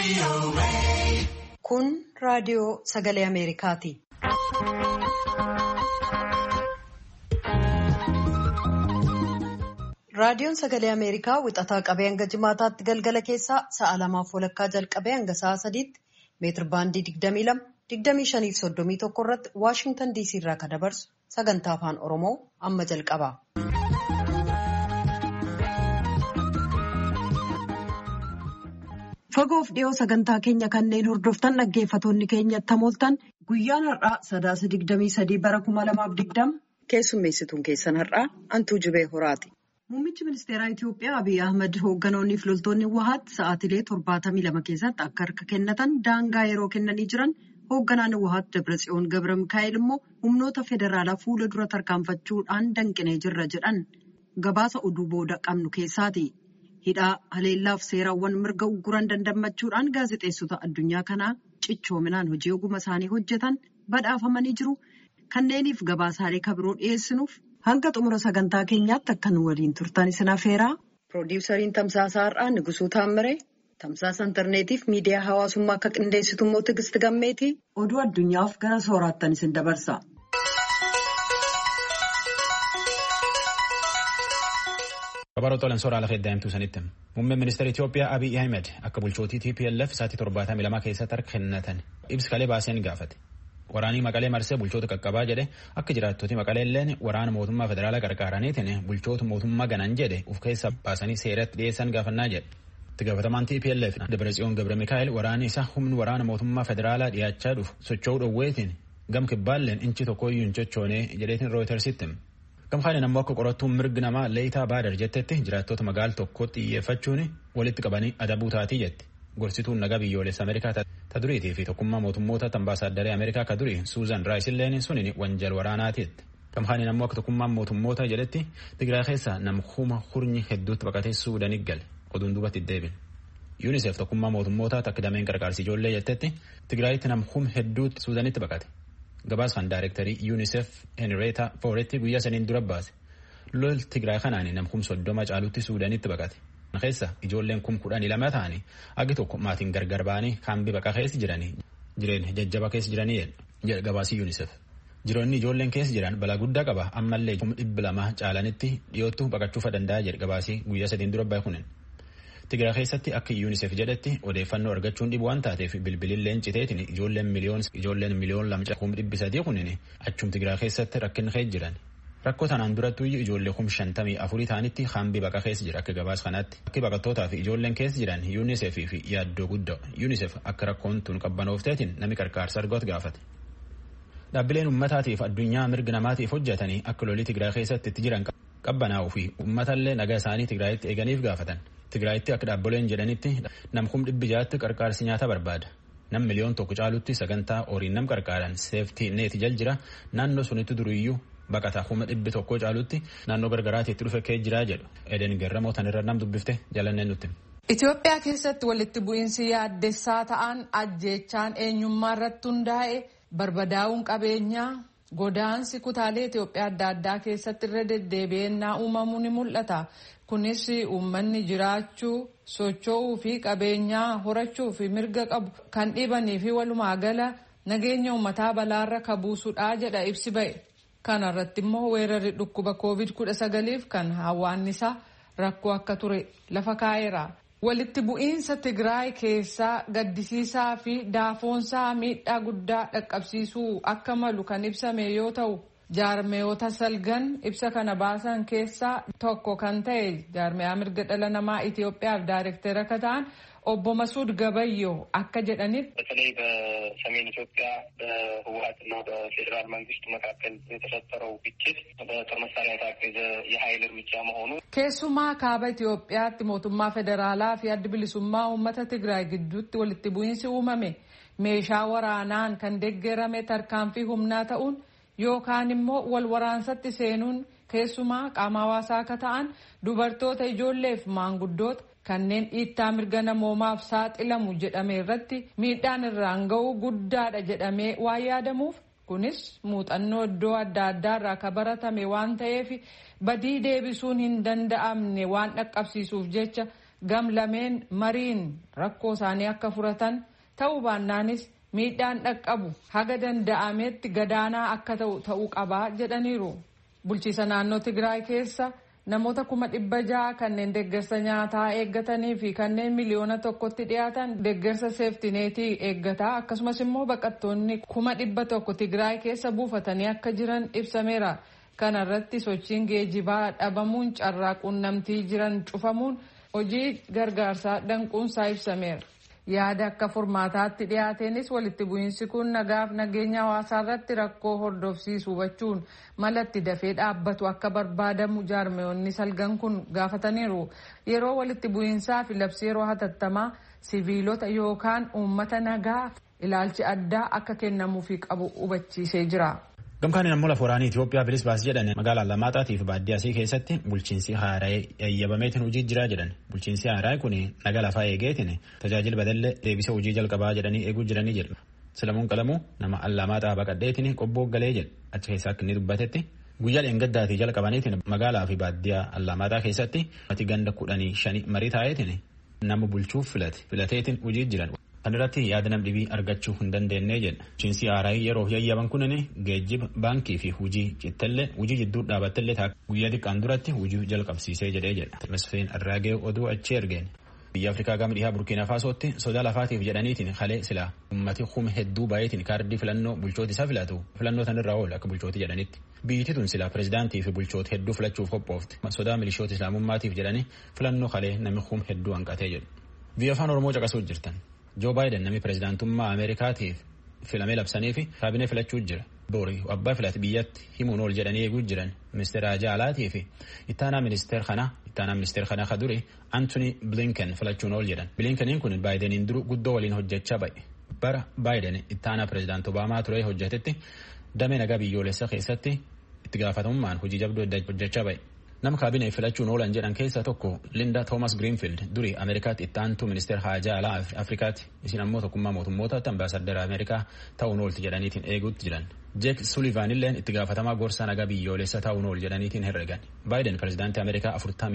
Kun raadiyoo Sagalee Ameerikaati. Raadiyoon Sagalee Ameerikaa wixataa qabee hanga jimaataatti galgala keessaa sa'a 2:00 jalqabee hanga sa'a 3:00 meetir baandii 22, 25 fi 31 irratti Waashingtan DC irraa kan dabarsu sagantaa afaan Oromoo amma jalqaba. Fagoof dhiyoo sagantaa keenya kanneen hordoftan dhaggeeffatoonni keenya tamooltan guyyaan har'aa 23 bara 2020 keessummeessituun keessan har'aa Antuu Jibee Horaati. Muummichi ministeeraa Itiyoophiyaa Abiy Ahmed hoogganoonni fi loltoonni Wahaat sa'aatilee 72 keessatti akka harka kennatan daangaa yeroo kennanii jiran hoogganaan Wahaat Dabratsiyoon Gabra Mikaa'el immoo humnoota federaalaa fuula dura tarkaanfachuudhaan danqinee jirra jedhan gabaasa oduu booda qabnu keessaati. Hidhaa haleellaaf seerawwan mirga uguran dandammachuudhaan gaazexeessota addunyaa kanaa cichoominaan hojii oguma isaanii hojjetan badhaafamanii jiru. Kanneeniif gabaasaalee kabiroo dhiyeessinuuf hanga xumura sagantaa keenyaatti akka nu waliin turtan isin affeeraa. Piroodyusariin Tamsaasaa Har'aa Nigusuu Taammiree, Tamsaasa Intarneetiif miidiyaa hawaasummaa akka qindeessitu immoo Tigisti Gammeetii oduu addunyaaf gara sooraattan isin dabarsa. Kabaroota soora lafa eddaa'imtuu sanitti muummeen ministeera Itiyoophiyaa Abiy Ahmed akka bulchootii TPLF sa'aatii 72 keessatti harka kennatan ibsa kalee baaseen gaafate. Waraanii Maqalee marsee bulchoota qaqqabaa jedhe akka jiraattoti Maqalee illeen waraana mootummaa federaalaa gargaaraniitiin bulchoota mootummaa ganan jedhe uf keessa baasanii seeratti dhiyeessan gaafannaa jedhe. Itti gaafatamaan TPLF Dabratsiyoon Gabra Mikaa'el waraanni isaa humni waraana mootummaa federaalaa dhiyaachaa dhufu socho'uu dhoowweetiin gam kibbaalleen inchi tokkoyyuu hin cochoonee jedheetiin Rooyitersitti. Gamkaan ammoo akka qorattuun mirgi namaa Leeyitaa Baadar jettetti jiraattota magaala tokkotti xiyyeeffachuun walitti qabanii adabuu taatii jetti. Gorsituun nagaa biyyoolessa Ameerikaa ta duriitii fi tokkummaa mootummoota ambaasaadaree Ameerikaa ka durii Suuzan Raayis illeen suniin wanjal waraanaatiitti. Gamkaan ammoo akka tokkummaan mootummoota jedhetti Tigraay keessa nama hurnyi hedduutti baqatee Suudanii gale oduun duubatti deebin. UNICEF tokkummaa mootummoota takka dameen gargaarsi ijoollee jettetti Tigraayitti nama hedduutti Suudanitti baqate. Gabaasaan daayirektarii UNICEF Henrietta Fooretti guyyaa saniin dura baase. Lol Tigraay kanaan nama 30 caalutti Suudanitti baqate. Keessa ijoolleen 12 ta'anii agi tokko maatiin gargar ba'anii kaambii baqa keessa jiranii jireenya jajjaba keessa jiranii jedha gabaasii UNICEF. Jiroonni ijoolleen keessa jiran balaa guddaa qaba ammallee 200 caalanitti dhiyootti baqachuu danda'a jedha gabaasii guyyaa sadiin dura bahe kunin. Tigraay keessatti akka UNICEF jedhetti odeeffannoo argachuun dhibu waan taateef bilbililleen citeetiin ijoolleen miliyoon 200,300 kunin achum Tigraay keessatti rakkina keessa jiran. Rakkoo tanaan durattuu ijoollee 54 ta'anitti kaambii baqa keessa jira akka gabaas kanaatti. Akka baqattootaa fi ijoolleen keessa jiran UNICEF fi yaaddoo guddaa. UNICEF akka rakkoon tun qabbanoofteetiin namni qarqaarsa argatu gaafate. Dhaabbileen uummataatiif addunyaa mirga namaatiif hojjetanii akka lolii Tigraay keessatti itti jiran qabbanaa'uu fi uummatallee nagaa isaanii Tigraayitti eeganiif gaafatan. Tigraayitti akka dhaabbileen jedhanitti nam 600,000 qarqaarsi nyaata barbaada. Nam miliyoon tokko caalutti sagantaa horiin nam qarqaaran seeftii neeti jal jira naannoo sunitti duriyyuu baqataa 100,000 caalutti naannoo gargaraatiitti dhufe kee jiraa jedhu. Eden Gerramoo tanirra nam dubbifte jalanneen nutti. Itoophiyaa keessatti walitti bu'iinsi yaaddessaa ta'an ajjeechaan eenyummaa irratti hundaa'e barbadaa'uun qabeenyaa godaansi kutaalee Itoophiyaa adda addaa keessatti irra deddeebi'ennaa uumamuu ni mul'ata. Kunis uummanni jiraachuu, socho'uu fi qabeenyaa horachuu fi mirga qabu kan dhibanii fi walumaa gala nageenya uummataa balaarra kabuusudha jedha ibsi ba'e. Kana irratti immoo weerarri dhukkuba COVID-19 kan hawaannisaa rakkoo akka ture lafa kaa'eera. Walitti bu'iinsa Tigraay keessaa gaddisiisaa fi daafoonsaa miidhaa guddaa dhaqqabsiisuu akka malu kan ibsame yoo ta'u, jaarmeeyota salgan ibsa kana baasan keessaa tokko kan ta'e jaarmeeyaa mirga dhala namaa Itiyoophiyaaf daayirektara akka ta'an obbo Masuud Gabayyoo akka jedhanitti በተለይ በሰሜን ኢትዮጵያ በህወሓትና በፌዴራል መንግስቱ መካከል የተፈጠረው ግጭት በጦር መሳሪያ የታገዘ የኃይል እርምጃ መሆኑ keessumaa kaaba Itiyoophiyaatti mootummaa federaalaa fi adda bilisummaa uummata Tigraay gidduutti walitti bu'iinsi uumame meeshaa waraanaan kan deeggarame tarkaanfii humnaa ta'uun yookaan immoo wal waraansatti seenuun keessumaa qaama hawaasaa akka ta'an dubartoota ijoolleef maanguddoota kanneen dhiittaa mirga namoomaaf saaxilamu jedhame irratti miidhaan irraan ga'uu guddaadha jedhamee waan yaadamuuf kunis muuxannoo iddoo adda addaa irraa akka baratame waan ta'eef badii deebisuun hin danda'amne waan dhaqqabsiisuuf jecha gamlameen mariin rakkoo isaanii akka furatan ta'uu baannaanis miidhaan dhaqqabu haga danda'ametti gadaanaa akka ta'uu qabaa jedhaniiru. Bulchiisa naannoo Tigraay keessa namoota 600,000 kanneen deeggarsa nyaataa eeggatanii fi kanneen miliyoona 1tti dhiyaatan deeggarsa seeftineetii eeggataa akkasumas immoo baqattoonni 100,000 Tigraay keessa buufatanii akka jiran ibsameera. Kana irratti sochiin geejibaa dhabamuun carraa quunnamtii jiran cufamuun hojii gargaarsaa danquunsaa ibsameera. Yaada akka furmaataatti dhiyaateenis walitti bu'iinsi kun nagaaf nageenya hawaasaa irratti rakkoo hordofsiisu hubachuun malatti dafee dhaabbatu akka barbaadamu jaarmiyoonni salgan kun gaafataniiru. Yeroo walitti bu'iinsaa fi labsii yeroo hatattamaa siviilota yookaan uummata nagaa ilaalchi addaa akka kennamuufii qabu hubachiisee jira. Gamkaaniin ammoo lafa waraanii Itoophiyaa bilis baasii jedhan magaalaa Allamaaxaatii fi baadiyyaasii keessatti bulchiinsi haaraa eeyyabameetiin hojii jira jedhan. Bulchiinsi haaraa kun naga lafaa eegeetiin tajaajila badallee deebisa hojii jalqabaa jedhanii eeguu jiranii jedhu. Silamuun Qalamuu nama Allamaaxaa baqadheetiin qobboo galee jedhu achi keessaa akka inni dubbatetti guyyaa dheengaddaatii jalqabaniitiin magaalaa fi baadiyyaa Allamaaxaa keessatti mati ganda 15 marii taa'eetiin nama bulchuuf filateetiin hojii jiran. Kan irratti yaada nam dhibii argachuu hin dandeenye jedha. Bulchiinsi haaraa yeroo yayyaban kunin geejjiba baankii fi hujii cittallee hujii jidduu dhaabbattellee guyyaa xiqqaan duratti hujii jalqabsiisee jedhee jedha. Masfeen Arraagee oduu achi ergeen. Biyya Afrikaa gama dhihaa Burkiina Faasootti sodaa lafaatiif jedhaniitiin kalee silaa ummati kuma hedduu baay'eetiin kaardii filannoo bulchooti isaa filatu filannoo sanirraa oolu akka bulchooti jedhanitti. Biyyi tun silaa pirezidaantii fi bulchoota hedduu filachuuf qophoofte. Sodaa milishoota islaamummaatiif jedhanii filannoo kalee namni kuma hedduu hanqatee jedhu. Biyya afaan Oromoo caqasuuf jirtan. Joo Baayiden namni pirezidaantummaa Ameerikaatiif filamee labsanii fi kaabinee filachuu jira. Boori abbaa filate biyyatti himuun ol jedhanii eeguu jiran ministeera Jaalaatii fi ittaanaa ministeera kanaa ka duri Antony Blinken filachuun ol jedhan. Blinkeniin kun Baayideniin duru guddoo waliin hojjechaa ba'e. Bara Baayiden ittaanaa pirezidaant Obaamaa ture hojjetetti damee nagaa biyyoolessaa keessatti itti gaafatamummaan hojii jabduu hojjechaa ba'e. Nama kaabinee filachuun oolan jedhan keessaa tokko Linda Thomas Greenfield durii Ameerikaatti ittaantuu ministeera haajaa alaa Afrikaatti isin ammoo tokkummaa mootummootaatti ambaasaddara Ameerikaa ta'uun oolti jedhaniitiin eeguutti jiran. Jake Sullivan illeen itti gaafatamaa gorsaa nagaa biyyoolessaa ta'uun ool jedhaniitiin herregan. Baayiden pirezidaantii Ameerikaa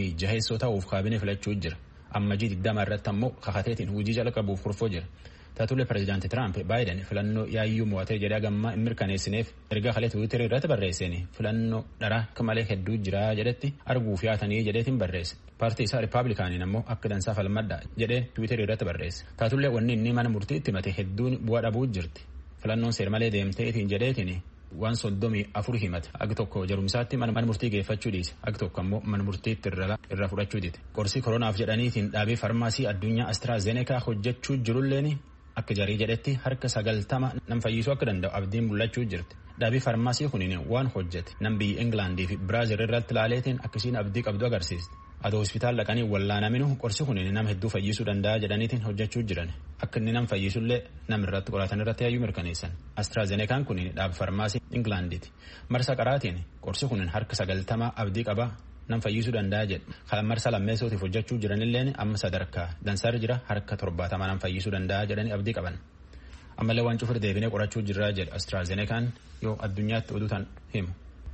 46 ta'uuf kaabinee filachuu jira. Ammajii 20 irratti ammoo kakateetiin hojii jalqabuuf kurfoo jira. Taatullee pirezidaantii Tiraamp Baayiden filannoo yaayyuu mo'atee jedhee gammaa hin mirkaneessineef erga kalee Tiwiiterii irratti barreesseen filannoo dharaa akka malee hedduu jira jedhetti arguuf yaatanii jedheetiin barreesse. Paartii isaa Rippaabilikaaniin ammoo akka dansaa falmadda jedhee Tiwiiterii irratti barreesse. Taatullee wanni inni mana murtiitti himate hedduun bu'aa dhabuu jirti. Filannoon seermalee deemteetiin jedheetiin waan 34 himate. Agi tokko jarumsaatti mana murtii geeffachuu dhiise. Agi tokko ammoo mana murtiitti irra fudhachuu dide. Qorsii koronaaf jedhaniitiin dhaabee farmaasii addunyaa AstraZeneca hojjechuu jirulleen akka jarii jedhetti harka 90 nam fayyisuu akka danda'u abdiin mul'achuu jirti. Dhaabii farmaasii kunin waan hojjete nam biyya Englaandii fi Biraazil irratti ilaaleetiin akkasiin abdii qabdu agarsiiste. Adoo hospitaal dhaqanii wallaanaminu qorsi kunin nam hedduu fayyisuu danda'a jedhaniitiin hojjechuu jiran. Akka inni nam fayyisullee nam irratti qoratan irratti hayyuu mirkaneessan. AstraZenecaan kunin dhaabii farmaasii Englaandiiti. Marsa qaraatiin qorsi kunin harka 90 abdii qaba. Nam fayyisuu danda'a jedhu. Kan marsa lammeessootiif hojjechuu jiranillee amma sadarkaa dansaarra jira harka 70 nam fayyisuu danda'a jedhanii abdii qaban. Ammallee waan cufur deebinee qorachuu jirraa jedhu AstraZenecaan yoo addunyaatti oduutan himu.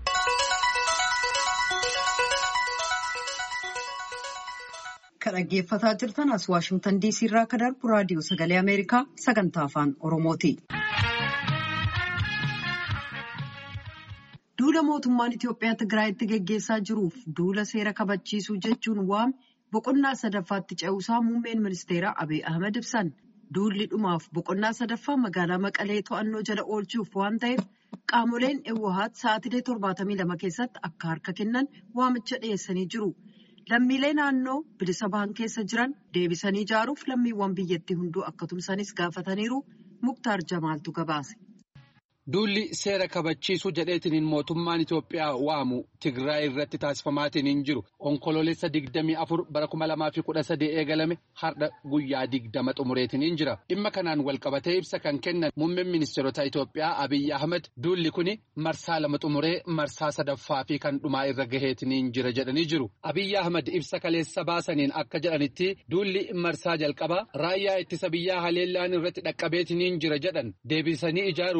Kan dhaggeeffataa jirtan as Waashingtan DC irraa kan darbu raadiyoo sagalee Ameerikaa sagantaa afaan Oromooti. Duula mootummaan Itoophiyaa Tigraayitti geggeessaa jiruuf duula seera kabachiisuu jechuun waame boqonnaa sadaffaatti ce'uusaa muummeen ministeeraa Abiy Ahmed ibsan. Duulli dhumaaf boqonnaa sadaffaa magaalaa Maqalee to'annoo jala oolchuuf waan ta'eef qaamoleen EWOHAT sa'aatilee 72 keessatti akka harka kennan waamicha dhiyeessanii jiru. Lammiilee naannoo bilisa bahan keessa jiran deebisanii ijaaruuf lammiiwwan biyyattii hunduu akka tumsanis gaafataniiru. Muktaar Jamaaltu gabaase. Duulli seera kabachiisuu jedheetiin mootummaan Itoophiyaa waamu Tigraay irratti taasifamaatiin jiru onkoloolessa 24 bara 2013 eegalame har'a guyyaa 20 xumureetiin jira. Dhimma kanaan walqabatee ibsa kan kennan muummeen ministeerota Itoophiyaa Abiy Ahmed duulli kun marsaa 2 xumuree marsaa sadaffaa fi kan dhumaa irra gaheetiin jira jedhanii jiru. Abiy Ahmed ibsa kaleessa baasaniin akka jedhanitti duulli marsaa jalqabaa raayyaa ittisa biyyaa haleellaan irratti dhaqqabeetiin jira jedhan deebisanii ijaaruu fi caasaa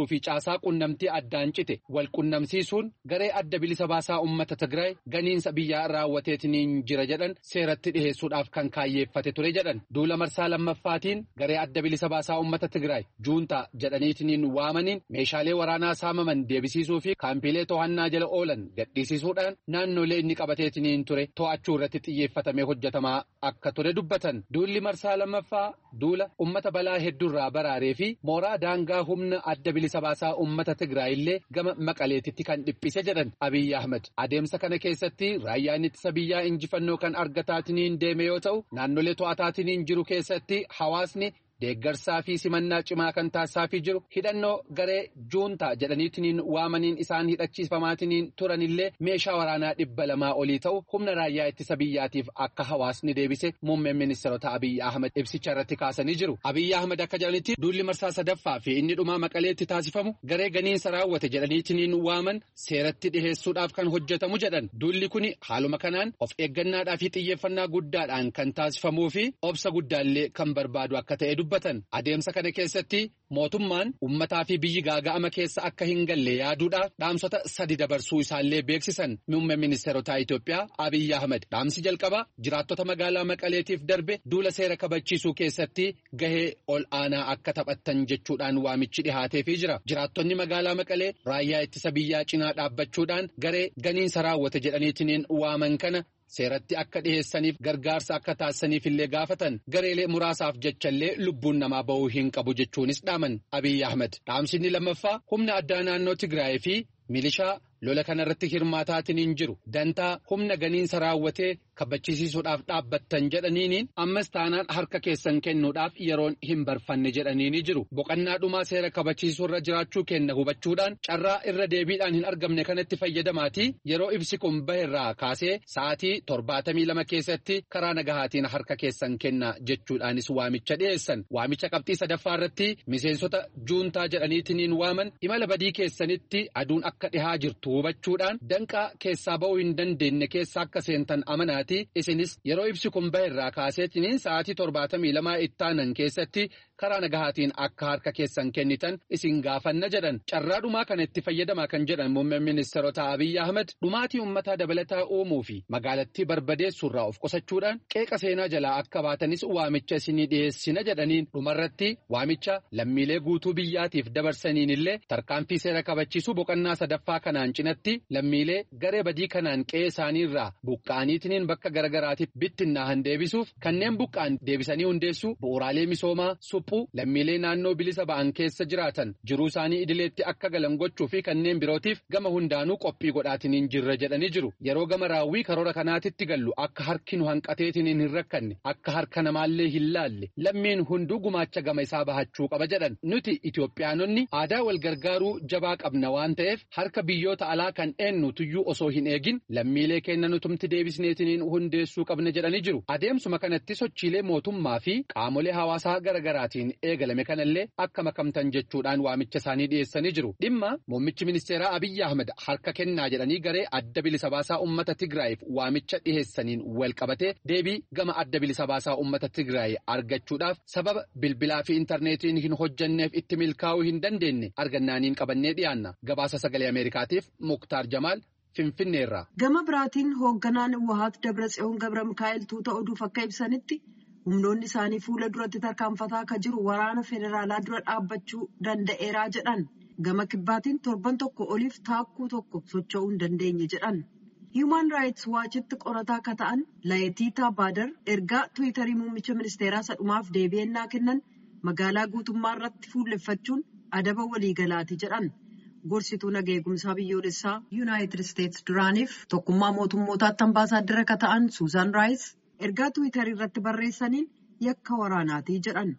baasaa qunnamtii addaan cite wal qunnamsiisuun garee adda bilisa baasaa uummata Tigraay ganiinsa biyyaa raawwateetiin jira jedhan seeratti dhiheessuudhaaf kan kaayyeeffate ture jedhan. Duula marsaa lammaffaatiin garee adda bilisa baasaa uummata Tigraay juuntaa jedhaniitiin waamaniin meeshaalee waraanaa saamaman deebisiisuu fi kaampiilee to'annaa jala oolan gadhiisisuudhaan naannolee inni qabateetiin ture to'achuu irratti xiyyeeffatamee hojjetamaa akka ture dubbatan. Duulli marsaa lammaffaa duula uummata balaa hedduurraa baraaree fi mooraa daangaa humna adda bilisa baasaa uummata Tigraay illee gama Maqaleetitti kan dhiphise jedhan Abiyyi Ahmed. Adeemsa kana keessatti raayyaan ittisa biyyaa injifannoo kan argataatiin deeme yoo ta'u naannolee to'ataatiin jiru keessatti hawaasni deeggarsaa fi simannaa cimaa kan taasisaa jiru hidhannoo garee juuntaa jedhaniitiin waamaniin isaan hidhachiifamaatiin turanillee meeshaa waraanaa 200 olii ta'u humna raayyaa ittisa biyyaatiif akka hawaasni deebise muummeen ministeerota Abiyyi Ahmed ibsicha irratti kaasanii jiru. Abiyyi Ahmed akka jedhanitti duulli marsaa sadaffaa fi inni dhumaa Maqaleetti taasifamu garee ganiinsa raawwate jedhaniitiin waaman seeratti dhiheessuudhaaf kan hojjetamu jedhan. Duulli kun haaluma kanaan of eeggannaadhaa fi xiyyeeffannaa guddaadhaan kan taasifamuu fi obsa guddaallee kan barbaadu akka ta'e adeemsa kana keessatti mootummaan ummataa fi biyyi gaaga'ama keessa akka hin galle yaaduudhaaf dhaamsota 3 dabarsuu isaallee beeksisan muummeen ministeerota Itoophiyaa Abiyyi Ahmed. Dhaamsi jalqabaa jiraattota magaalaa Maqaleetiif darbe duula seera kabachiisuu keessatti gahee ol aanaa akka taphattan jechuudhaan waamichi dhihaateefii jira. Jiraattonni magaalaa Maqalee raayyaa ittisa biyyaa cinaa dhaabbachuudhaan garee ganiinsa raawwate jedhaniitiin waaman kana seeratti akka dhiheessaniif gargaarsa akka taasisaniif illee gaafatan gareelee muraasaaf jechallee lubbuun namaa ba'uu hin qabu jechuunis dhaaman Abiyyi Ahmed. Dhaamsinni lammaffaa humna addaa naannoo Tigraay fi milishaa lola kanarratti hirmaataatiin jiru dantaa humna ganiinsa raawwatee kabachiisuudhaaf dhaabbattan jedhaniin ammas taanaan harka keessan kennuudhaaf yeroon hin barfanne jedhanii jiru. Boqannaa dhumaa seera kabachiisuu irra jiraachuu kenna hubachuudhaan carraa irra deebiidhaan hin argamne kanatti fayyadamaatii yeroo ibsi kun baherraa kaasee sa'aatii 72 keessatti karaa nagahaatiin harka keessan kenna jechuudhaanis waamicha dhiyeessan. Waamicha qabxii sadaffaa irratti miseensota juuntaa jedhaniitiin waaman imala badii keessanitti aduun akka dhihaa jirtu hubachuudhaan danqaa keessaa ba'uu hin dandeenye keessa akka seentan amanaati isinis yeroo ibsi kun baherraa kaaseetiin sa'aatii 72 ittaanan keessatti karaa nagahaatiin akka harka keessan kennitan isin gaafanna jedhan. Carraa dhumaa kana itti fayyadamaa kan jedhan muummeen ministeerota Abiyyi Ahmed dhumaatii uummataa dabalataa uumuu fi magaalattii barbadeessuurraa of qusachuudhaan qeeqa seenaa jalaa akka baatanis waamicha isinii dhiyeessina jedhaniin dhumarratti waamicha lammiilee guutuu biyyaatiif dabarsaniin illee tarkaanfii seera kabachiisuu boqonnaa sadaffaa kanaan cinatti lammiilee garee badii kanaan qe'ee isaaniirraa buqqa'aniitiin bakka garagaraatiif bittinnaahan deebisuuf kanneen buqqa'an deebisanii hundeessuu bu'uuraalee misoomaa lammiilee naannoo bilisa ba'an keessa jiraatan jiruu isaanii idileetti akka galan gochuu fi kanneen birootiif gama hundaanuu qophii godhaatiin jirra jedhanii jiru. Yeroo gama raawwii karoora kanaatitti gallu akka harki nu hanqateetiin hin rakkanne akka harka namaallee hin laalle lammiin hunduu gumaacha gama isaa bahachuu qaba jedhan. Nuti Itoophiyaanonni aadaa wal gargaaruu jabaa qabna waan ta'eef harka biyyoota alaa kan eenyu tuyyuu osoo hin eegin lammiilee keenya nutumti deebisneetiin hundeessuu qabna jedhanii jiru. Adeemsuma kanatti sochiilee mootummaa fi qaamolee hawaasaa garaagaraatiin eegalame kanallee akka makamtan jechuudhaan waamicha isaanii dhiyeessanii jiru. Dhimma muummichi ministeeraa Abiyyi Ahmed harka kennaa jedhanii garee adda bilisa baasaa uummata Tigraayiif waamicha dhiyeessaniin wal qabatee deebii gama adda bilisa baasaa uummata Tigraay argachuudhaaf sababa bilbilaa fi intarneetiin hin hojjanneef itti milkaa'uu hin dandeenye argannaaniin qabannee dhiyaanna. Gabaasa sagalee Ameerikaatiif Muktaar Jamaal Finfinneerraa. Gama biraatiin hoogganaan Wahaat Dabratsiyoon Gabra Mikaa'el tuuta oduuf akka ibsanitti humnoonni isaanii fuula duratti tarkaanfataa akka jiru waraana federaalaa dura dhaabbachuu danda'eeraa jedhan. Gama kibbaatiin torban tokko oliif taakkuu tokko socho'uu hin dandeenye jedhan. Human Rights Watchitti qorataa akka ta'an Laayitiitaa Baadar ergaa Tiwiitarii muummicha ministeeraa sadhumaaf deebi'annaa kennan magaalaa guutummaa irratti fuulleffachuun adaba waliigalaati jedhan. Gorsituu nagaa eegumsaa biyyoolessaa Yuunaayitid Isteetsi duraaniif tokkummaa mootummootaatti ambaasaaddara akka ta'an Suuzan Raayis ergaa Tiwiitarii irratti barreessaniin yakka waraanaatii jedhan.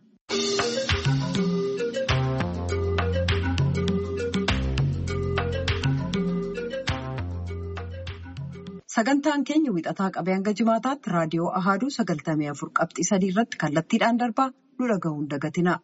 Sagantaan keenya wixataa qabee hanga jimaataatti raadiyoo Ahaaduu 94.3 irratti kallattiidhaan darbaa nu dhaga'uun dagatina.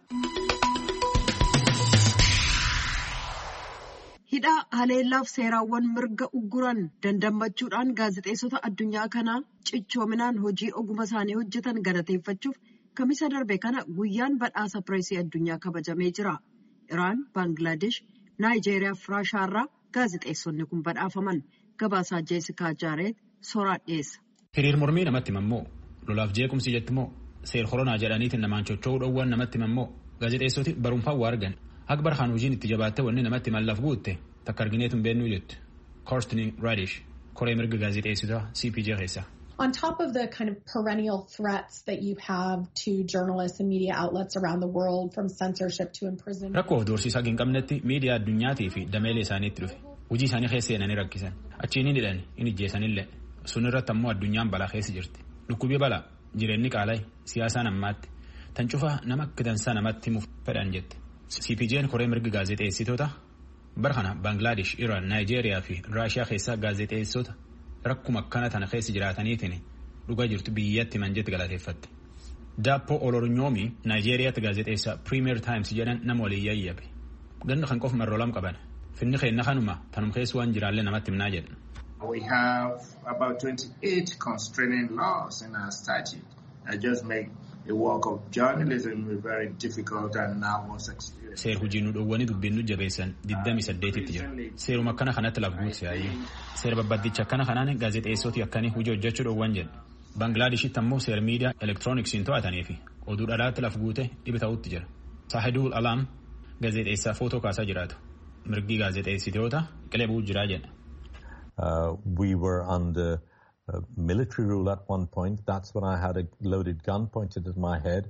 Hidhaa haleellaaf seeraawwan mirga ugguran dandammachuudhaan gaazexeessota addunyaa kanaa cichoominaan hojii oguma isaanii hojjetan galateeffachuuf kamisa darbe kana guyyaan badhaasa pireesii addunyaa kabajamee jira. Iraan, Baangilaadesh, Naayijeeriyaa fi Raashaarraa gaazexeessonni kun badhaafaman. Gabaasaa Jeesikaa Jaareet Soraa dhiyeessa. Hiriir mormii namatti himammoo lolaaf jeequmsi jettimoo seer koronaa jedhaniitiin namaan chocho'uu dhoowwan namatti himammoo gaazexeessoti barumfaan waa argan akka barhaan hojiin itti jabaatte wanni namatti mallaaf guutte takka argineetu hin beennuu jettu. Kirsten Radish koree mirga gaazexeessitoota CPJ keessa. On top of the kind of perennial threats that you have to journalists and media outlets around the world from censorship to imprisonment. Rakkoo doorsiisaa hin qabnetti miidiyaa addunyaatii fi dameelee isaaniitti dhufe hojii isaanii keessa seenanii rakkisan achiin hin hidhan hin ijjeessanillee sun irratti ammoo addunyaan balaa keessa jirti dhukkubii balaa jireenyi qaala'e siyaasaan ammaatti tan cufaa nama akka dansaa namatti himuuf fedhan jette. CPJ'n koree mirga gaazexeessitoota barhana Bangladesh, Iran, Naayijeeriyaa fi Raashiyaa keessaa gaazexeessota rakkuma akkana tana keessa jiraataniitiin dhugaa jirtu biyyatti manjetti galateeffatte. Daappo Olornyoomi Naayijeeriyaatti gaazexeessaa Premier Times jedhan nama waliin yayyabe. Ganna kan qofa marroo lam qaban. Finni keenna kanuma tanum keessa waan jiraallee namatti himnaa jedhan. We have about 28 constraining laws in our statute that just make the work of journalism very difficult and nervous experience. Seer hojii nu dhowwanii dubbiin nu jabeessan 28tti jira. Seeruma akkana kanatti lafguutti yaa'ee. Seera babbaddicha akkana kanaan gaazexeessoti akkanii hojii hojjechuu dhowwan jedhu. Banglaadeshitti ammoo seera miidiyaa elektirooniksiin to'atanii fi oduu dhalaatti lafguute dhibi ta'utti jira. Sahidul Alam gaazexeessaa footoo kaasaa jiraatu. Mirgi gaazexeessitoota qilebuu jiraa jedha. We were under military rule at one point. That's when I had a loaded gun pointed at my head.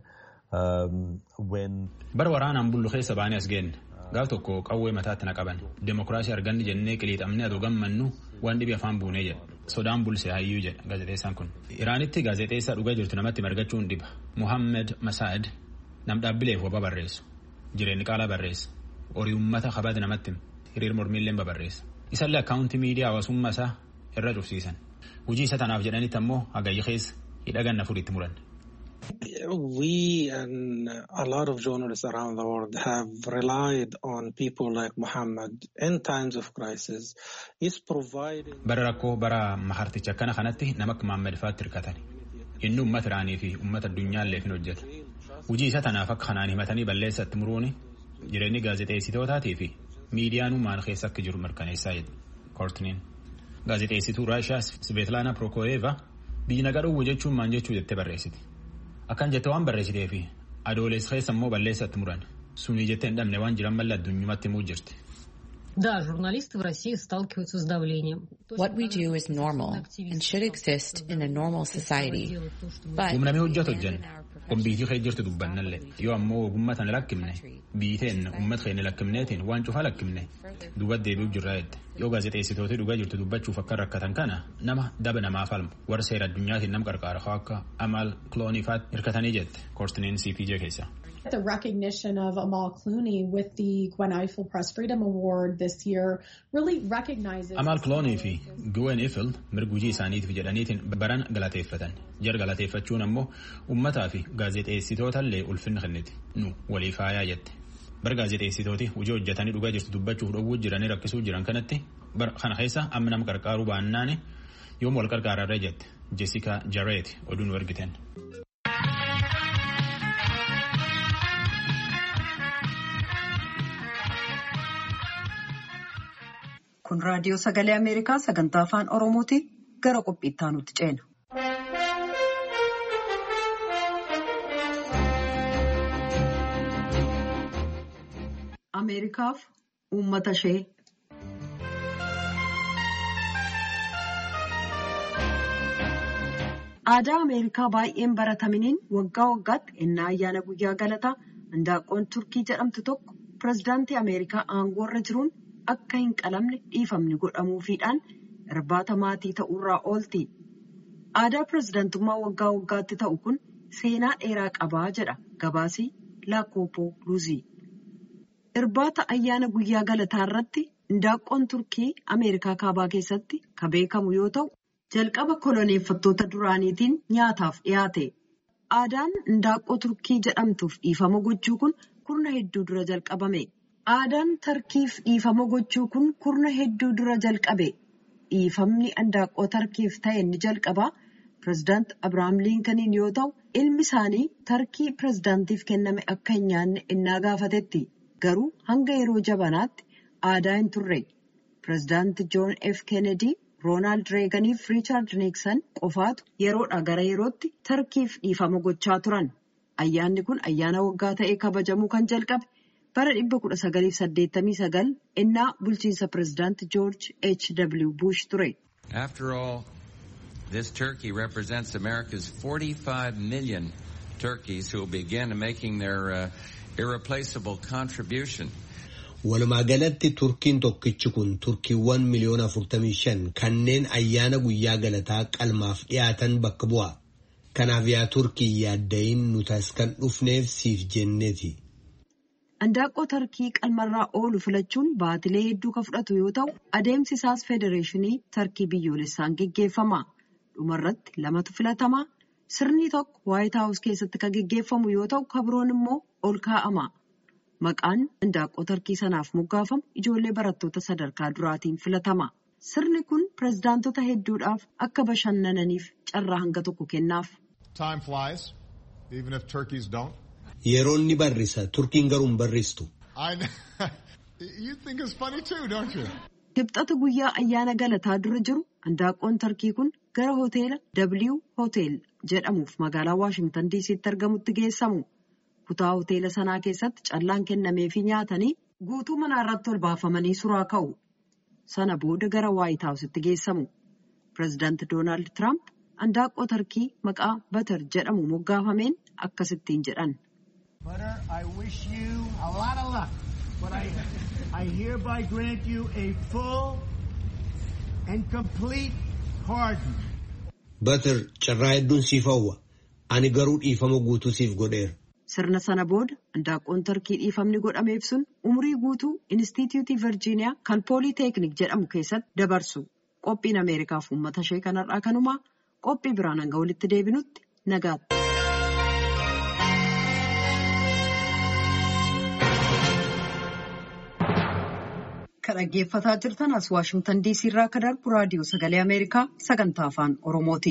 Bara waraanaan bullu keessa baanii as geenne gaaf tokko qawwee mataatti na qaban demokiraasii arganni jennee qiliixamnee adoo gammannu waan dhibi afaan buunee jedha sodaan bulse hayyuu jedha gaazexeessaan kun. Iraanitti gaazexeessaa dhugaa jirtu namatti margachuun dhiba. Muhammed Masaad nam dhaabbileef waba barreessu jireenyi qaalaa barreessa horii uummata kabada namatti hiriir mormiillee babarreessa. Isallee akkaawuntii miidiyaa hawaasummaa isaa irra cufsiisan. Hojii isa tanaaf jedhanitti ammoo hagayya keessa hidhaganna furiitti muran. We and a lot of journalists around the world have relied on people like Muhammad in times of crisis. He's providing. Bara rakkoo bara maharticha akkana kanatti nama akka Muhammad faatti hirkatani. Inni uummata Iraanii fi uummata addunyaallee hin hojjetu. Hojii isa tanaaf akka kanaan himatanii balleessatti muruuni jireenyi gaazexeessitootaatii fi miidiyaan maal keessa akka jiru mirkaneessaa jedhu. Kortiniin. Gaazexeessituu Raashiyaa Svetlana Prokoyeva biyyi nagaa dhowwu jechuun maal jechuu jettee barreessiti. Akkan jette waan barreessitee fi adoolessa keessa immoo balleessatti muran sunii jettee hin dhabne waan jiran malla addunyumatti himuu jirti. Да, журналисты в России сталкиваются с давлением. What we do is normal and should exist in a normal society. Humnamee hojjetu hojjenna. Kombiitii kee jirtu dubbannallee yoo ammoo ogummaa tana lakkifne biiteen uummata keenya lakkifneetiin waan cufaa lakkifne duuba deebi'u jirraa jette. Yoo gaazexeessitoota dhugaa jirtu dubbachuuf akka rakkatan kana nama daba namaa falmu warra seera addunyaatiin nam qarqaara akka Amal Clooneyfaatti hirkatanii jette Kortiniin CPJ keessa. The recognition of Amal Clooney with the Gwen Ifill Press Freedom Award this year really recognizes. Amal Clooney fi Gwen Ifill mirga hojii isaaniitiif jedhaniitiin baran galateeffatan. Jar galateeffachuun ammoo uummataa fi gaazexeessitootaallee ulfinna kenniti. Nu walii faayaa jette. Bar gaazexeessitooti hojii hojjetanii dhugaa jirtu dubbachuuf dhowwuu jiranii rakkisuu jiran kanatti bar kana keessa amma nama qarqaaruu baannaani yoom wal qarqaararra jette Jessica Jarrett oduun wargiten. Kun raadiyoo sagalee Ameerikaa sagantaa afaan Oromooti gara qophiitti aanutti ceena. Ameerikaaf uummata ishee. Aadaa Ameerikaa baay'een barataminiin waggaa waggaatti innaa ayyaana guyyaa galataa handaaqqoon Turkii jedhamtu tokko pirezidaantii Ameerikaa aangoorra jiruun akka hin qalamne dhiifamni godhamuufiidhaan irbaata maatii ta'urraa oolti. Aadaa pirezidaantummaa waggaa waggaatti ta'u kun seenaa dheeraa qabaa jedha gabaasii Laakoopoo Luuzii. Irbaata ayyaana guyyaa galataa irratti handaaqqoon Turkii Ameerikaa kaabaa keessatti kan beekamu yoo ta'u jalqaba koloneeffattoota duraaniitiin nyaataaf dhiyaate. Aadaan handaaqqoo Turkii jedhamtuuf dhiifama gochuu kun kurna hedduu dura jalqabame. Aadaan Tarkiif dhiifama gochuu kun kurna hedduu dura jalqabe. Dhiifamni handaaqqoo Tarkiif ta'e ni jalqabaa pirezidaant Abiraam Liinkaniin yoo ta'u ilmi isaanii Tarkii pirezidaantiif kenname akka hin nyaanne innaa gaafatetti. Garuu hanga yeroo jabanaatti aadaa hin turre. Pireezidaanti Joon F. Kennedy, Roonaald Reegan fi Riichaard Niiksan qofaatu yeroodhaa gara yerootti Tarkiif dhiifama gochaa turan. Ayyaanni kun ayyaana waggaa ta'ee kabajamuu kan jalqabe bara 1989 innaa bulchiinsa pireezidaanti George H.W. Bush ture. After all, this turkey represents America's 45 million turkeys who will begin making their irreplaceable contribution. Walumaa galatti turkiin tokkichi kun turkiiwwan miliyoona 45 kanneen ayyaana guyyaa galataa qalmaaf dhiyaatan bakka bu'a. Kanaaf yaa turkii yaaddayin nuti as kan dhufneef siif jenneeti. Handaaqqoo tarkii qalmarraa oolu filachuun baatilee hedduu kan fudhatu yoo ta'u adeemsi isaas federeeshinii tarkii biyyoolessaan geggeeffama. Dhumarratti 2tu filatama. Sirni tokko White House keessatti kan geggeeffamu yoo ta'u kabroon immoo ol kaa'ama. Maqaan handaaqqoo tarkii sanaaf moggaafamu ijoollee barattoota sadarkaa duraatiin filatama. Sirni kun pireezidaantota hedduudhaaf akka bashannananiif carraa hanga tokko kennaaf. Time flies, even if turkeys don't. Yeroon ni barrisa, turkiin garuu hin barristu. You think it's funny too, don't you? Kibxata guyyaa ayyaana galataa dura jiru handaaqqoon tarkii kun gara hoteela W Hotel jedhamuuf magaalaa Waashingtan DC'tti argamutti geessamu. Kutaa hoteela sanaa keessatti callaan kennameefii nyaatanii guutuu manaa irratti ol baafamanii suraa ka'u. Sana booda gara White House'tti geessamu. Pireezidaanti Doonaald Tiraamp handaaqqoo tarkii maqaa Batar jedhamu moggaafameen akkasittiin jedhan. Butter, I wish you a lot of luck, but I hereby grant you a full and complete pardon. Batar, carraa hedduun siif hawwa. Ani garuu dhiifama guutuu siif godheera. Sirna sana booda handaaqqoon tarkii dhiifamni godhameef sun umurii guutuu Inistituutii Virgiiniyaa kan Pooliiteeknik jedhamu keessatti dabarsu. Qophiin Ameerikaaf uummata ishee kanarraa kanumaa qophii biraan hanga walitti deebinutti nagaatti. Kan dhaggeeffataa jirtan as Waashingtan DC irraa kan darbu raadiyoo sagalee Ameerikaa sagantaa afaan Oromooti.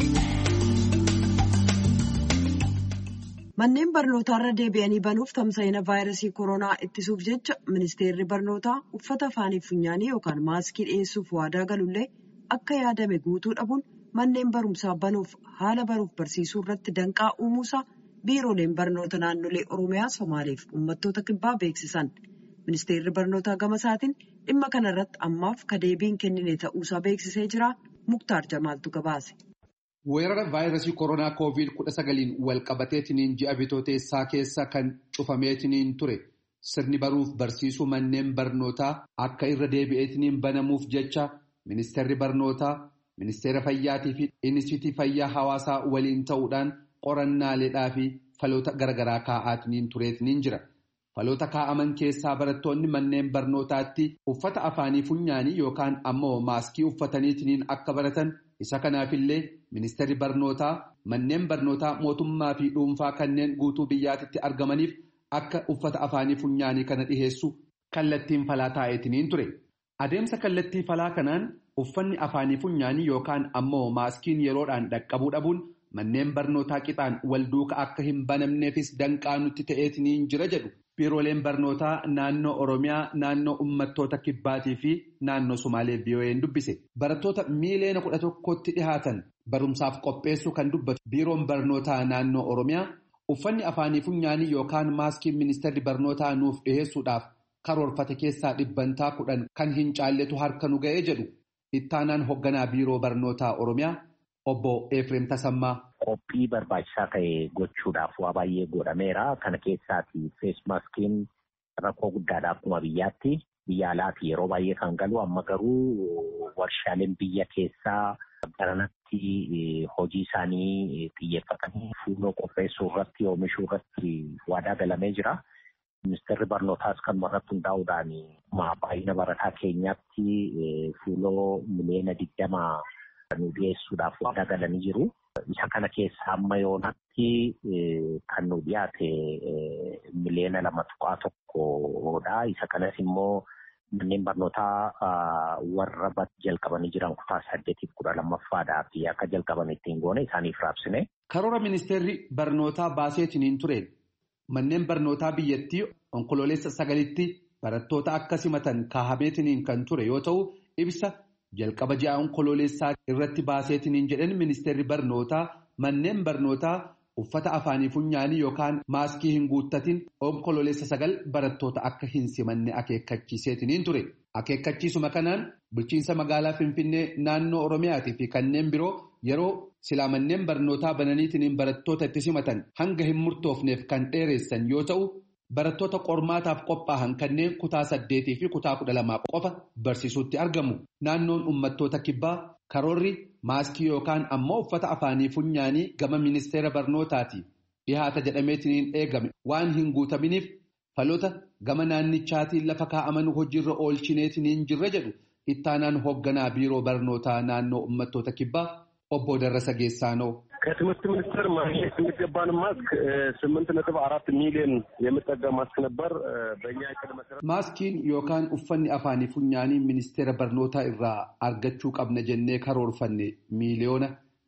Manneen barnootaa irra deebi'anii banuuf tamsa'ina vaayirasii koronaa ittisuuf jecha ministeerri barnootaa uffata afaanii funyaanii yookaan maaskii dhiyeessuuf waadaa galullee akka yaadame guutuu dhabuun manneen barumsaa banuuf haala baruuf barsiisuu irratti danqaa uumuusaa biirooleen barnoota naannolee Oromiyaa, Somaaleef uummattoota kibbaa beeksisan. Ministeerri barnootaa gama isaatiin dhimma kana irratti ammaaf deebiin kennine ta'uusaa beeksisee jira. Muktaar Jamaaltu gabaase. Weerara vaayirasii koronaa COVID-19 walqabateetiniin ji'a bitooteessaa keessa kan cufameetiniin ture sirni baruuf barsiisuu manneen barnootaa akka irra deebi'eetiniin banamuuf jecha ministeerri barnootaa, ministeera fayyaatii fi inistituutii fayyaa hawaasaa waliin ta'uudhaan qorannaaleedhaa fi faloota garaagaraa kaa'aatiniin tureetiniin jira. Faloota kaa'aman keessaa barattoonni manneen barnootaatti uffata afaanii funyaanii yookaan ammoo maaskii uffataniitiniin akka baratan isa kanaafillee ministeerri barnootaa manneen barnootaa mootummaa fi dhuunfaa kanneen guutuu biyyaatitti argamaniif akka uffata afaanii funyaanii kana dhiheessu kallattiin falaa taa'eetiniin ture. Adeemsa kallattii falaa kanaan uffanni afaanii funyaanii yookaan ammoo maaskiin yeroodhaan dhaqqabuu dhabuun manneen barnootaa qixaan wal duuka akka hin banamneefis danqaa nutti ta'eetiniin jira jedhu. Biirooleen barnootaa naannoo Oromiyaa, naannoo uummattoota kibbaatii fi naannoo Somaalee BOA'n dubbise. Barattoota miiliyoona 11tti dhihaatan barumsaaf qopheessuu kan dubbatu biiroon barnootaa naannoo Oromiyaa uffanni afaanii funyaanii yookaan maaskiin ministeerri barnootaa nuuf dhiheessuudhaaf karoorfate keessaa 10% kan hin caalletu harka nu ga'ee jedhu. Ittaanaan hoogganaa biiroo barnootaa Oromiyaa obbo Efreem Tasammaa. Qophii barbaachisaa ta'e gochuudhaaf waa baay'ee godhameera. Kana keessaati feesmaaskiin rakkoo guddaadhaaf akkuma biyyaatti biyya alaatti yeroo baay'ee kan galu amma garuu warshaaleen biyya keessaa garanatti hojii isaanii xiyyeeffatanii fuuloo qopheessuu irratti oomishuu irratti waadaa galamee jira. Ministeerri barnootaas kan irratti hundaa'uudhaan baay'ina barataa keenyaatti fuuloo miliyoona 20 nu dhiyeessuudhaaf waadaa galanii jiru. Isa kana keessa amma yoonatti kan nu dhiyaate miliyoona 2.1dha. Isa kanas immoo manneen barnootaa warra jalqabanii jiran kutaa 8-12ffaadhaa fi akka jalqaban ittiin goone isaaniif raabsine. Karoora ministeerri barnootaa baaseetiniin ture manneen barnootaa biyyattii onkololeessa 9tti barattoota akka simatan kaahameetiniin kan ture yoo ta'u ibsa jalqaba ji'a onkololeessaa irratti baaseetiniin jedhan ministeerri barnootaa manneen barnootaa uffata afaanii funyaanii yookaan maaskii hin guuttatin onkololeessa 9 barattoota akka hin simanne akeekkachiiseetiniin ture. Akeekkachiisuma kanaan bulchiinsa magaalaa Finfinnee naannoo Oromiyaatii fi kanneen biroo yeroo silaa manneen barnootaa bananiitiniin barattoota itti simatan hanga hin murtoofneef kan dheeressan yoo ta'u barattoota qormaataaf qophaa'an kanneen kutaa 8 fi kutaa 12 qofa barsiisuutti argamu. Naannoon uummattoota kibbaa karoorri maaskii yookaan ammoo uffata afaanii funyaanii gama ministeera barnootaati dhihaata jedhameetiniin eegame waan hin guutaminiif faloota gama naannichaatiin lafa kaa'aman hojiirra oolchineetiniin jirra jedhu ittaanaan hoogganaa biiroo barnootaa naannoo uummattoota kibbaa obbo Darrasa Geessaanoo. ከትምህርት ሚኒስቴር ማግኘት የሚገባን ማስክ 8.4 ሚሊዮን የሚጠጋ ማስክ ነበር። በእኛ እቅድ መሰረት ማስኪን ዮካን ኡፈኒ አፋኒ ፉኛኒ ሚኒስቴር በርኖታ ኢራ አርገቹ ቀብነ ጀኔ ከሮርፈኔ ሚሊዮና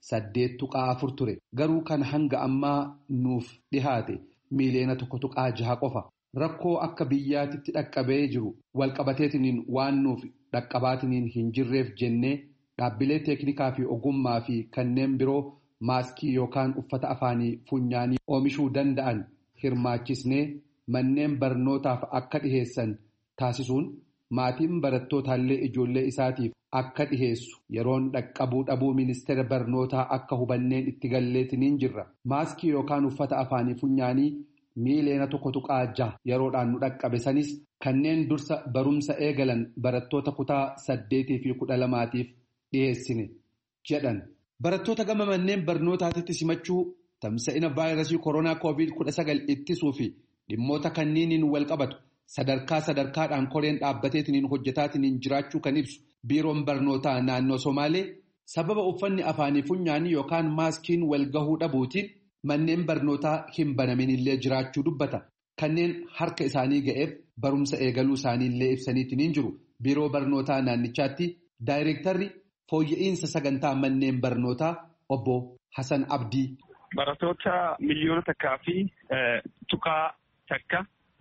8.4 ቱሬ ገሩ ከን ሀንጋ አማ ኑፍ ዲሃቴ ሚሊዮና ቶኮቱቃ ጃሃ ቆፋ ረኮ አከ ብያቲtti dhaqqabee jiru walqabateetiniin waan nuuf dhaqqabaatiniin hin jirreef jennee dhaabbilee teeknikaa fi ogummaa fi kanneen biroo maaskii yookaan uffata afaanii funyaanii oomishuu danda'an hirmaachisnee manneen barnootaaf akka dhiheessan taasisuun maatiin barattootallee ijoollee isaatiif akka dhiheessu yeroon dhaqqabuu dhabuu ministeera barnootaa akka hubanneen itti galleetiniin jirra. Maaskii yookaan uffata afaanii funyaanii miiliyoona 1.6 yeroodhaan nu dhaqqabe sanis kanneen dursa barumsa eegalan barattoota kutaa 8 fi 12tiif dhiheessine jedhan. Barattoota gama manneen barnootaatti simachuu tamsa'ina vaayirasii koronaa COVID-19 ittisuu fi dhimmoota kanniiniin wal qabatu sadarkaadhaan koreen dhaabbateetiniin hojjetaatiniin jiraachuu kan ibsu biiroon barnootaa naannoo Somaalee sababa uffanni afaanii funyaanii yookaan maaskiin wal gahuu dhabuutiin manneen barnootaa hin banaminillee jiraachuu dubbata. Kanneen harka isaanii ga'eef barumsa eegaluu isaaniillee ibsaniitiniin jiru. Biiroo barnootaa naannichaatti daayireektarri fooyya'insa sagantaa manneen barnootaa obbo Hasan Abdii. Barattoota miliyoona takkaa fi tuqaa takka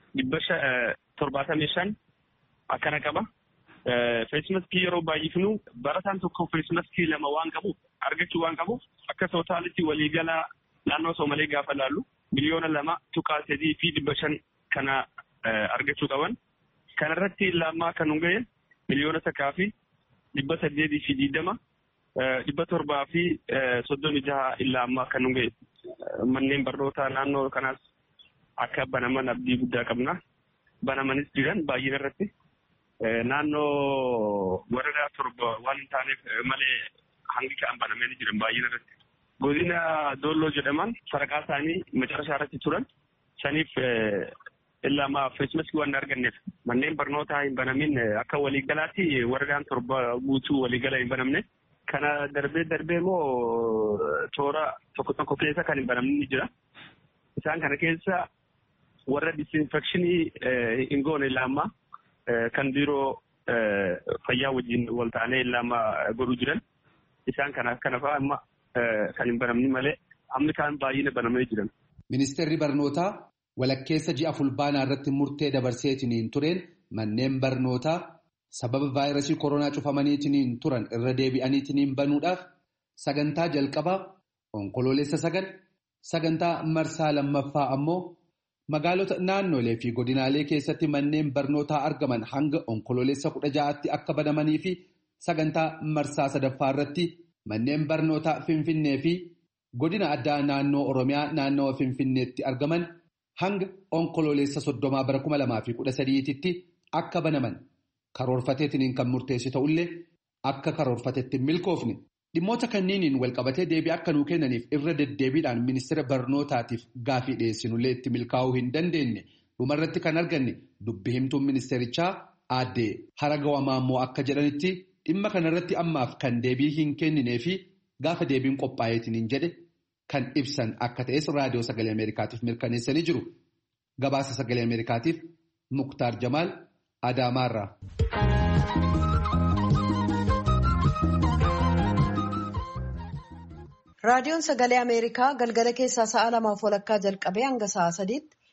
75 akkana qaba. Feesmaskii yeroo baay'ifnu barataan tokko feesmaskii 2 waan qabuuf argachuu waan qabuuf akka tootaalitti waliigala naannoo Soomalee gaafa laallu miliyoona 2 tuqaa 3 fi 500 kana argachuu qaban. Kanarratti lammaa kan hunga'e miliyoona takkaa fi 820 700 fi 36 illaa ammaa kan hunga'e. Manneen barnootaa naannoo kanaas akka banaman abdii guddaa qabna. Banamanis jiran baay'ina irratti naannoo waradaa 7 waan hin taaneef malee hangi kan banamanii jiran baay'ina irratti. Godina Dolloo jedhaman sadarkaa isaanii macarashaa irratti turan saniif illaa ammaa feesmaskii waan arganneef manneen barnootaa hin banamin akka waliigalaatti waradaan 7 guutuu waliigala hin banamne. Kana darbee immoo toora tokko keessa kan hin banamne ni jira. Isaan kana keessa warra disinfekshinii hin goone illaa ammaa kan biiroo fayyaa wajjin wal ta'anii illaa ammaa godhuu jiran. Isaan kana fa'aa amma kan hin banamne malee amma kaan baay'ina banamee jiran. Ministeerri barnootaa walakkeessa ji'a fulbaanaa irratti murtee dabarseetiniin tureen manneen barnootaa sababa vaayirasii koronaa cufamaniitiniin turan irra deebi'aniitiniin banuudhaaf sagantaa jalqabaa onkololeessa 9 sagantaa marsaa lammaffaa ammoo magaalota naannolee fi godinaalee keessatti manneen barnootaa argaman hanga onkololeessa 16tti akka banamanii fi sagantaa marsaa 3ffaa irratti manneen barnootaa Finfinnee fi godina addaa naannoo Oromiyaa naannawa Finfinneetti argaman hanga onkololeessa 30 bara 2013tti akka banaman karoorfateetiniin kan murteessi ta'ullee akka karoorfatetti milkoofne dhimmoota kanniiniin walqabatee deebii akka nuu kennaniif irra deddeebiidhaan ministeera barnootaatiif gaafii dhiyeessinullee itti milkaa'uu hin dandeenye dhumarratti kan arganne dubbi himtuun ministeerichaa aadde Haragawa Maammoo akka jedhanitti dhimma kanarratti ammaaf kan deebii hin kenninee fi gaafa deebiin qophaa'eetiniin jedhe kan ibsan akka ta'es raadiyoo sagalee Ameerikaatiif mirkaneessanii jiru. Gabaasa sagalee Ameerikaatiif Muktaar Jamaal Adaamaarraa. Raadiyoon sagalee Ameerikaa galgala keessaa sa'a 2 walakkaa jalqabee hanga sa'a 3tti